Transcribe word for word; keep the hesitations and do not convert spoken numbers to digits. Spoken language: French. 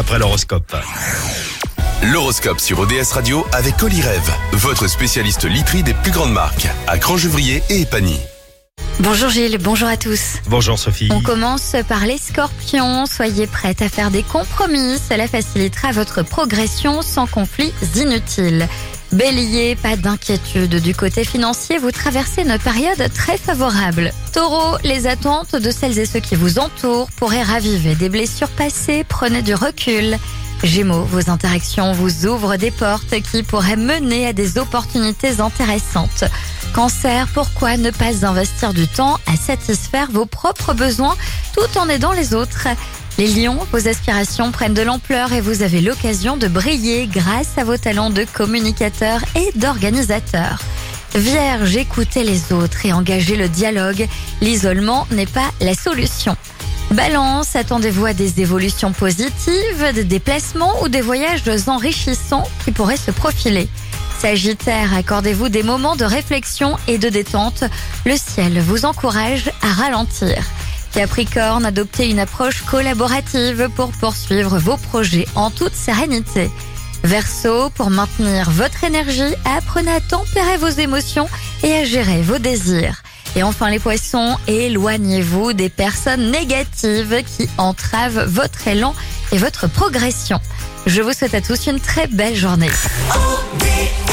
après l'horoscope. L'horoscope sur O D S Radio avec Olyrève, votre spécialiste literie des plus grandes marques, à Crangevrier et Épagny. Bonjour Gilles, bonjour à tous. Bonjour Sophie. On commence par les scorpions. Soyez prêts à faire des compromis. Cela facilitera votre progression sans conflits inutiles. Bélier, pas d'inquiétude. Du côté financier, vous traversez une période très favorable. Taureau, les attentes de celles et ceux qui vous entourent pourraient raviver des blessures passées. Prenez du recul. Gémeaux, vos interactions vous ouvrent des portes qui pourraient mener à des opportunités intéressantes. Cancer, pourquoi ne pas investir du temps à satisfaire vos propres besoins tout en aidant les autres ? Les lions, vos aspirations prennent de l'ampleur et vous avez l'occasion de briller grâce à vos talents de communicateur et d'organisateur. Vierge, écoutez les autres et engagez le dialogue. L'isolement n'est pas la solution. Balance, attendez-vous à des évolutions positives, des déplacements ou des voyages enrichissants qui pourraient se profiler. Sagittaire, accordez-vous des moments de réflexion et de détente. Le ciel vous encourage à ralentir. Capricorne, adoptez une approche collaborative pour poursuivre vos projets en toute sérénité. Verseau, pour maintenir votre énergie, apprenez à tempérer vos émotions et à gérer vos désirs. Et enfin les poissons, éloignez-vous des personnes négatives qui entravent votre élan et votre progression. Je vous souhaite à tous une très belle journée.